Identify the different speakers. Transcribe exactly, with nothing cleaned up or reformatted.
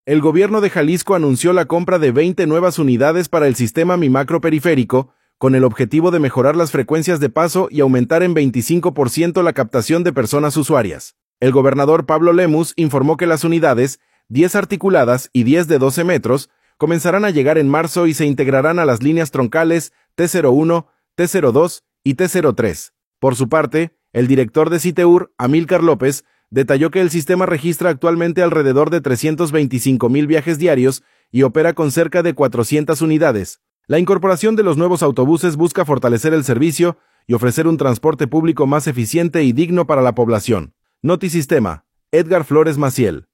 Speaker 1: El gobierno de Jalisco anunció la compra de veinte nuevas unidades para el sistema Mi Macro Periférico, con el objetivo de mejorar las frecuencias de paso y aumentar en veinticinco por ciento la captación de personas usuarias. El gobernador Pablo Lemus informó que las unidades, diez articuladas y diez de doce metros, comenzarán a llegar en marzo y se integrarán a las líneas troncales T cero uno, T cero dos y T cero tres. Por su parte, el director de Citeur, Amílcar López, detalló que el sistema registra actualmente alrededor de trescientos veinticinco mil viajes diarios y opera con cerca de cuatrocientas unidades. La incorporación de los nuevos autobuses busca fortalecer el servicio y ofrecer un transporte público más eficiente y digno para la población. Notisistema, Edgar Flores Maciel.